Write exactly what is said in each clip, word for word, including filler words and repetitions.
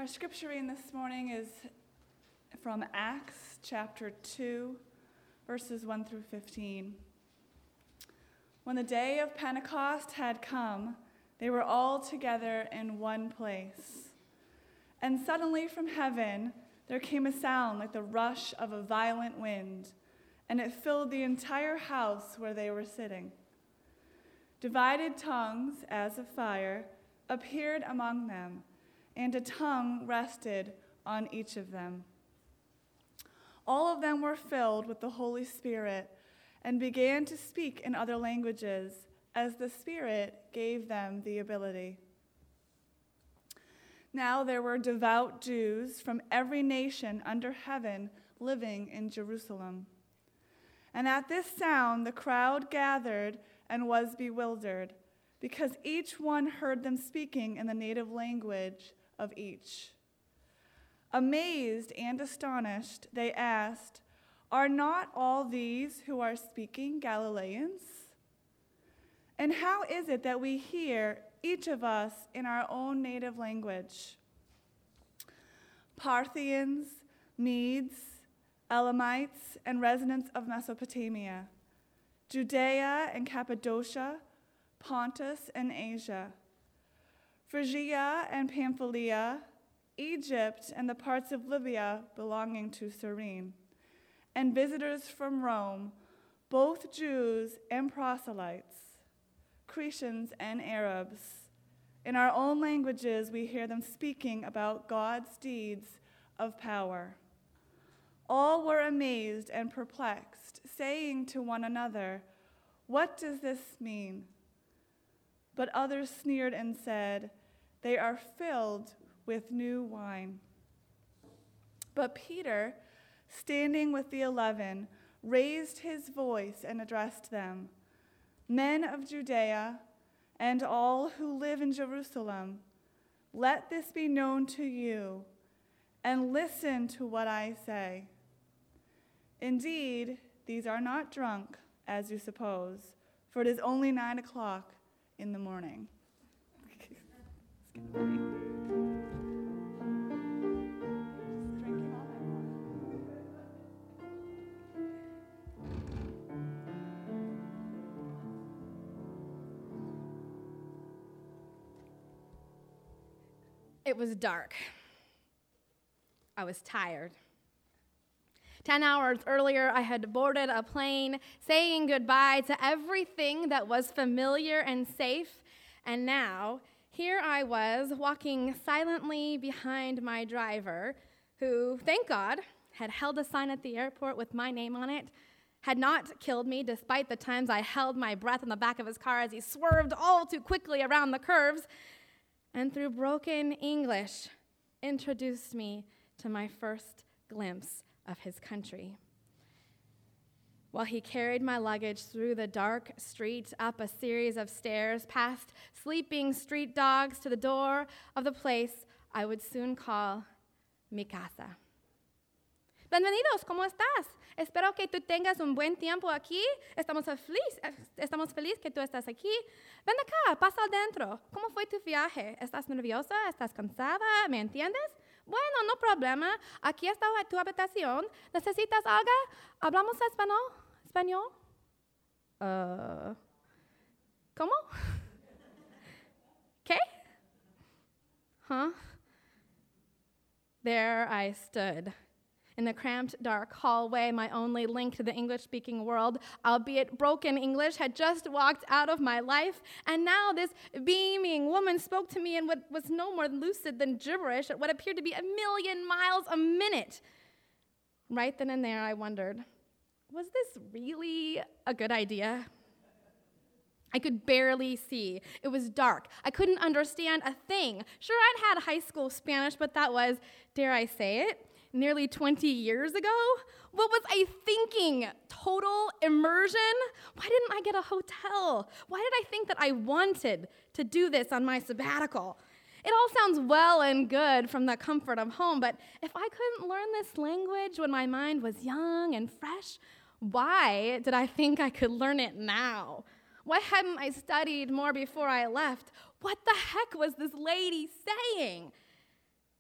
Our scripture reading this morning is from Acts chapter two, verses one through fifteen. When the day of Pentecost had come, they were all together in one place. And suddenly from heaven there came a sound like the rush of a violent wind, and it filled the entire house where they were sitting. Divided tongues, as of fire, appeared among them, and a tongue rested on each of them. All of them were filled with the Holy Spirit and began to speak in other languages as the Spirit gave them the ability. Now there were devout Jews from every nation under heaven living in Jerusalem. And at this sound the crowd gathered and was bewildered, because each one heard them speaking in the native language of each. Amazed and astonished, they asked, "Are not all these who are speaking Galileans? And how is it that we hear, each of us, in our own native language? Parthians, Medes, Elamites, and residents of Mesopotamia, Judea and Cappadocia, Pontus and Asia, Phrygia and Pamphylia, Egypt and the parts of Libya belonging to Cyrene, and visitors from Rome, both Jews and proselytes, Cretans and Arabs. In our own languages we hear them speaking about God's deeds of power." All were amazed and perplexed, saying to one another, "What does this mean?" But others sneered and said, "They are filled with new wine." But Peter, standing with the eleven, raised his voice and addressed them, "Men of Judea, and all who live in Jerusalem, let this be known to you, and listen to what I say. Indeed, these are not drunk, as you suppose, for it is only nine o'clock in the morning." It was dark. I was tired. Ten hours earlier, I had boarded a plane, saying goodbye to everything that was familiar and safe, and now here I was walking silently behind my driver, who, thank God, had held a sign at the airport with my name on it, had not killed me despite the times I held my breath in the back of his car as he swerved all too quickly around the curves, and through broken English, introduced me to my first glimpse of his country. While he carried my luggage through the dark street, up a series of stairs, past sleeping street dogs to the door of the place I would soon call mi casa. Bienvenidos, ¿cómo estás? Espero que tú tengas un buen tiempo aquí. Estamos felices, estamos felices que tú estás aquí. Ven acá, pasa adentro. ¿Cómo fue tu viaje? ¿Estás nerviosa? ¿Estás cansada? ¿Me entiendes? Bueno, no problema. Aquí está tu habitación. ¿Necesitas algo? ¿Hablamos español? ¿Español? Uh, ¿Cómo? ¿Qué? Huh? There I stood. In the cramped, dark hallway, my only link to the English-speaking world, albeit broken English, had just walked out of my life, and now this beaming woman spoke to me in what was no more lucid than gibberish at what appeared to be a million miles a minute. Right then and there, I wondered, was this really a good idea? I could barely see. It was dark. I couldn't understand a thing. Sure, I'd had high school Spanish, but that was, dare I say it, nearly twenty years ago? What was I thinking? Total immersion? Why didn't I get a hotel? Why did I think that I wanted to do this on my sabbatical? It all sounds well and good from the comfort of home, but if I couldn't learn this language when my mind was young and fresh, why did I think I could learn it now? Why hadn't I studied more before I left? What the heck was this lady saying?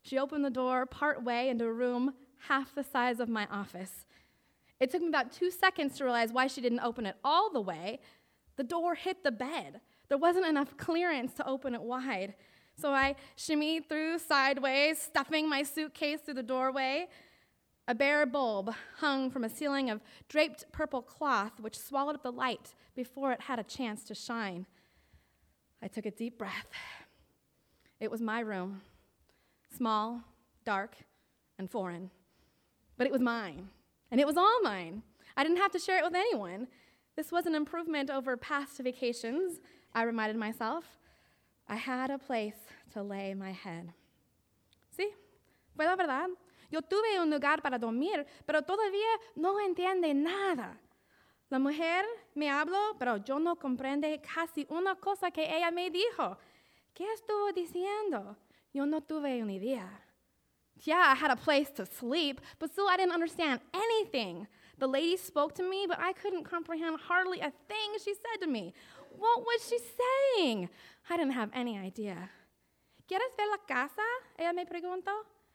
She opened the door part way into a room half the size of my office. It took me about two seconds to realize why she didn't open it all the way. The door hit the bed. There wasn't enough clearance to open it wide. So I shimmied through sideways, stuffing my suitcase through the doorway. A bare bulb hung from a ceiling of draped purple cloth, which swallowed up the light before it had a chance to shine. I took a deep breath. It was my room, small, dark, and foreign. But it was mine, and it was all mine. I didn't have to share it with anyone. This was an improvement over past vacations, I reminded myself. I had a place to lay my head. Sí, fue la verdad. Yo tuve un lugar para dormir, pero todavía no entiende nada. La mujer me habló, pero yo no comprende casi una cosa que ella me dijo. ¿Qué estuvo diciendo? Yo no tuve una idea. Yeah, I had a place to sleep, but still I didn't understand anything. The lady spoke to me, but I couldn't comprehend hardly a thing she said to me. What was she saying? I didn't have any idea. ¿Quieres ver la casa? Ella me preguntó.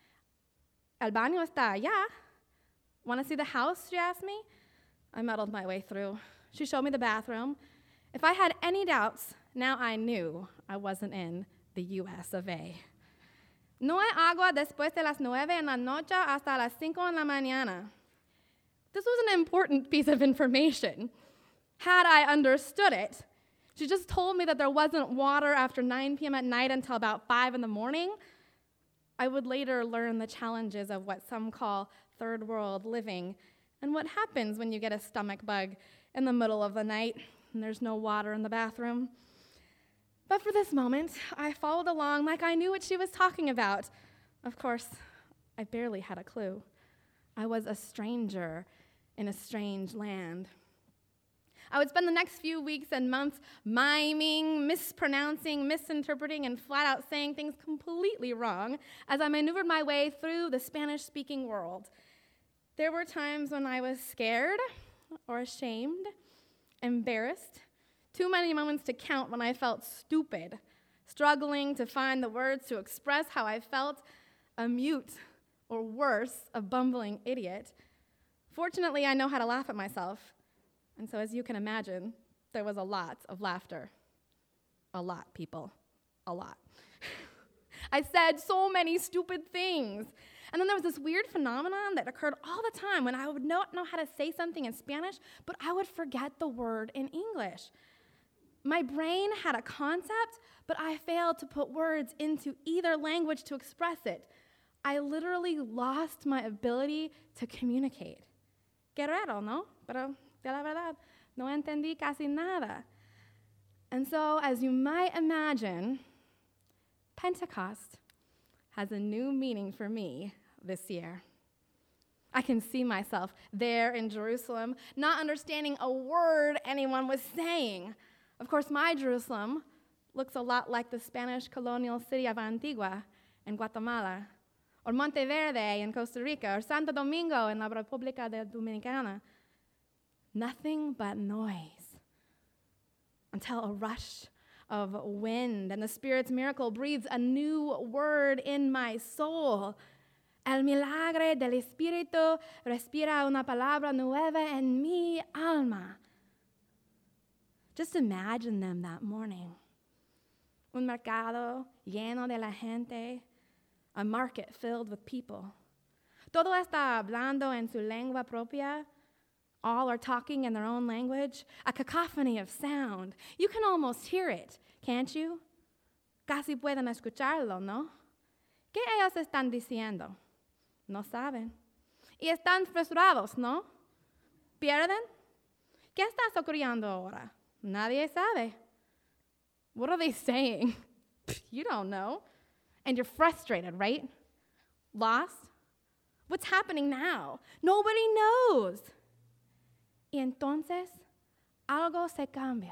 El baño está allá. Want to see the house, she asked me. I muddled my way through. She showed me the bathroom. If I had any doubts, now I knew I wasn't in the U S of A. No hay agua después de las nueve en la noche hasta las cinco en la mañana. This was an important piece of information. Had I understood it, she just told me that there wasn't water after nine p.m. at night until about five in the morning. I would later learn the challenges of what some call third world living and what happens when you get a stomach bug in the middle of the night and there's no water in the bathroom. But for this moment, I followed along like I knew what she was talking about. Of course, I barely had a clue. I was a stranger in a strange land. I would spend the next few weeks and months miming, mispronouncing, misinterpreting, and flat out saying things completely wrong as I maneuvered my way through the Spanish-speaking world. There were times when I was scared or ashamed, embarrassed, too many moments to count when I felt stupid, struggling to find the words to express how I felt, a mute, or worse, a bumbling idiot. Fortunately, I know how to laugh at myself. And so, as you can imagine, there was a lot of laughter. A lot, people. A lot. I said so many stupid things. And then there was this weird phenomenon that occurred all the time when I would not know how to say something in Spanish, but I would forget the word in English. My brain had a concept, but I failed to put words into either language to express it. I literally lost my ability to communicate. Qué raro, ¿no? Pero de la verdad, no entendí casi nada. And so, as you might imagine, Pentecost has a new meaning for me this year. I can see myself there in Jerusalem, not understanding a word anyone was saying. Of course, my Jerusalem looks a lot like the Spanish colonial city of Antigua in Guatemala, or Monteverde in Costa Rica, or Santo Domingo in la República Dominicana. Nothing but noise until a rush of wind and the Spirit's miracle breathes a new word in my soul. El milagre del Espíritu respira una palabra nueva en mi alma. Just imagine them that morning. Un mercado lleno de la gente, a market filled with people. Todo está hablando en su lengua propia. All are talking in their own language, a cacophony of sound. You can almost hear it, can't you? Casi pueden escucharlo, ¿no? ¿Qué ellos están diciendo? No saben. Y están frustrados, ¿no? ¿Pierden? ¿Qué está ocurriendo ahora? Nadie sabe. What are they saying? You don't know. And you're frustrated, right? Lost? What's happening now? Nobody knows. Y entonces, algo se cambia.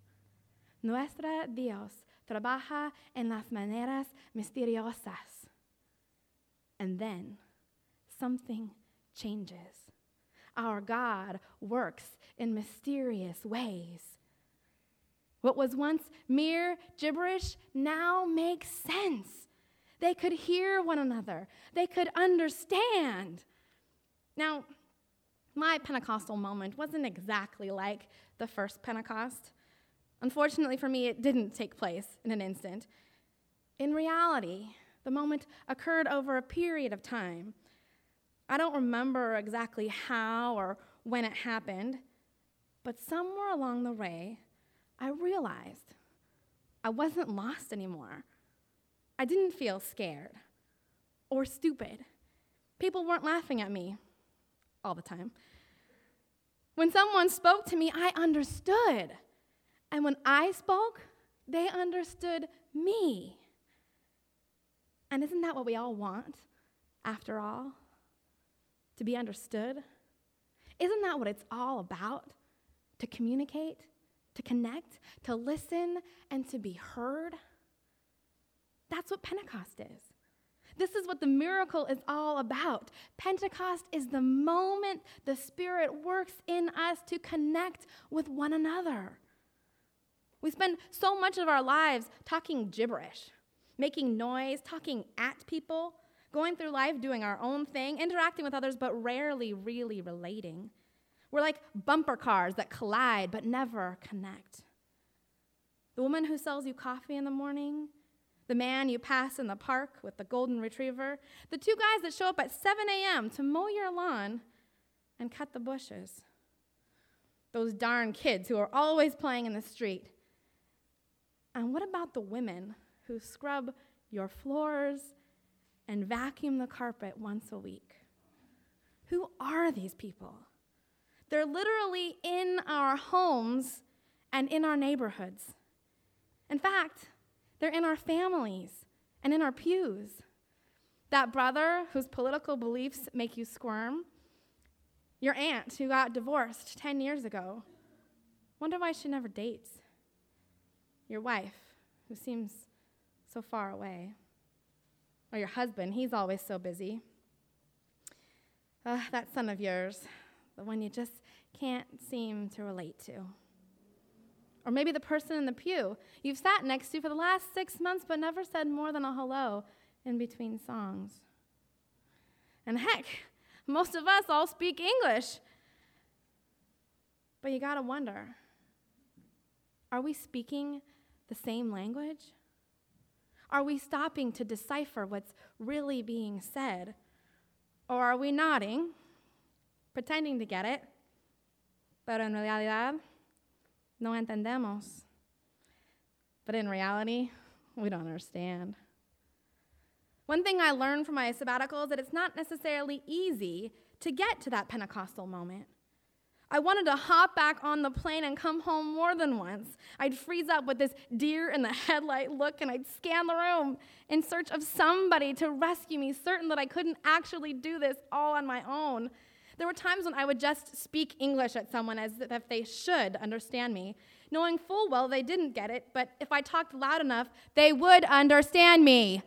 Nuestro Dios trabaja en las maneras misteriosas. And then, something changes. Our God works in mysterious ways. What was once mere gibberish now makes sense. They could hear one another. They could understand. Now, my Pentecostal moment wasn't exactly like the first Pentecost. Unfortunately for me, it didn't take place in an instant. In reality, the moment occurred over a period of time. I don't remember exactly how or when it happened, but somewhere along the way, I realized I wasn't lost anymore. I didn't feel scared or stupid. People weren't laughing at me all the time. When someone spoke to me, I understood. And when I spoke, they understood me. And isn't that what we all want, after all? To be understood? Isn't that what it's all about? To communicate, to connect, to listen, and to be heard? That's what Pentecost is. This is what the miracle is all about. Pentecost is the moment the Spirit works in us to connect with one another. We spend so much of our lives talking gibberish, making noise, talking at people, going through life doing our own thing, interacting with others, but rarely really relating. We're like bumper cars that collide but never connect. The woman who sells you coffee in the morning, the man you pass in the park with the golden retriever, the two guys that show up at seven a.m. to mow your lawn and cut the bushes, those darn kids who are always playing in the street. And what about the women who scrub your floors and vacuum the carpet once a week? Who are these people? They're literally in our homes and in our neighborhoods. In fact, they're in our families and in our pews. That brother whose political beliefs make you squirm, your aunt who got divorced ten years ago, wonder why she never dates. Your wife who seems so far away. Or your husband, he's always so busy. Uh, that son of yours, the one you just can't seem to relate to. Or maybe the person in the pew you've sat next to for the last six months but never said more than a hello in between songs. And heck, most of us all speak English. But you gotta wonder, are we speaking the same language? Are we stopping to decipher what's really being said? Or are we nodding, pretending to get it, pero en realidad no entendemos? But in reality, we don't understand. One thing I learned from my sabbatical is that it's not necessarily easy to get to that Pentecostal moment. I wanted to hop back on the plane and come home more than once. I'd freeze up with this deer in the headlight look, and I'd scan the room in search of somebody to rescue me, certain that I couldn't actually do this all on my own. There were times when I would just speak English at someone as if they should understand me, knowing full well they didn't get it, but if I talked loud enough, they would understand me.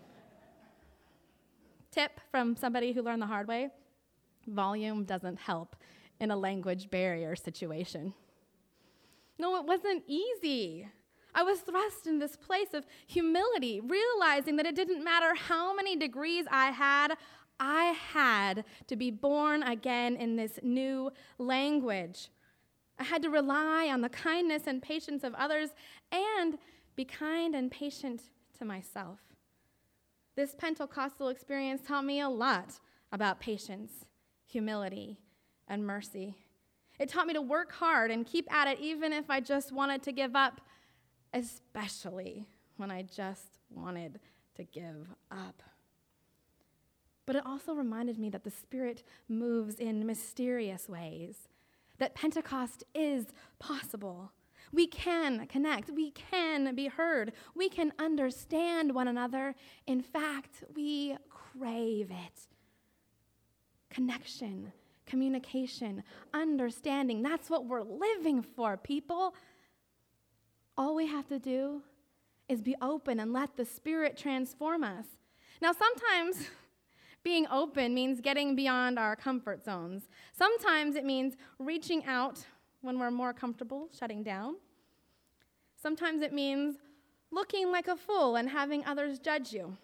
Tip from somebody who learned the hard way: volume doesn't help in a language barrier situation. No, it wasn't easy. I was thrust in this place of humility, realizing that it didn't matter how many degrees I had, I had to be born again in this new language. I had to rely on the kindness and patience of others and be kind and patient to myself. This Pentecostal experience taught me a lot about patience, humility, and mercy. It taught me to work hard and keep at it even if I just wanted to give up, especially when I just wanted to give up. But it also reminded me that the Spirit moves in mysterious ways, that Pentecost is possible. We can connect. We can be heard. We can understand one another. In fact, we crave it. Connection, communication, understanding. That's what we're living for, people. All we have to do is be open and let the Spirit transform us. Now, sometimes being open means getting beyond our comfort zones. Sometimes it means reaching out when we're more comfortable shutting down. Sometimes it means looking like a fool and having others judge you.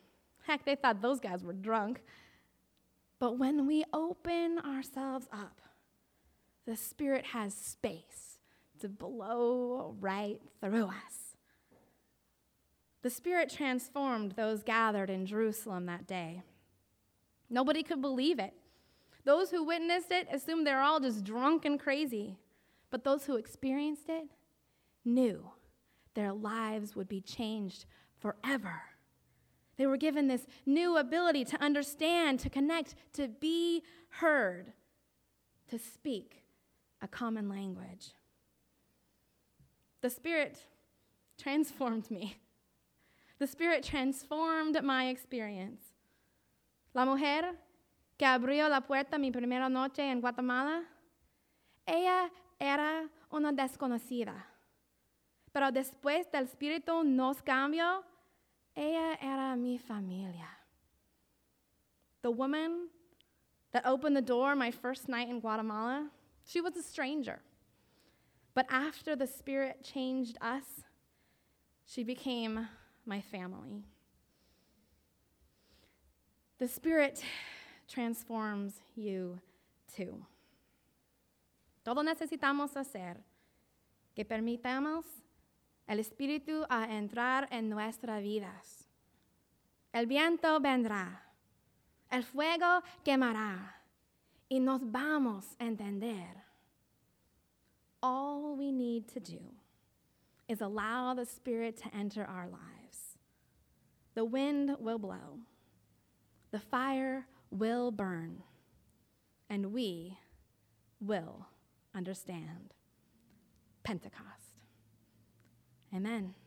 Heck, they thought those guys were drunk. But when we open ourselves up, the Spirit has space to blow right through us. The Spirit transformed those gathered in Jerusalem that day. Nobody could believe it. Those who witnessed it assumed they were all just drunk and crazy. But those who experienced it knew their lives would be changed forever. They were given this new ability to understand, to connect, to be heard, to speak a common language. The Spirit transformed me. The Spirit transformed my experience. La mujer que abrió la puerta mi primera noche en Guatemala, ella era una desconocida. Pero después del Espíritu nos cambió, ella era mi familia. The woman that opened the door my first night in Guatemala, she was a stranger. But after the Spirit changed us, she became my family. The Spirit transforms you too. Todo necesitamos hacer que permitamos el Espíritu a entrar en nuestras vidas. El viento vendrá, el fuego quemará, y nos vamos a entender. All we need to do is allow the Spirit to enter our lives. The wind will blow, the fire will burn, and we will understand. Pentecost. Amen.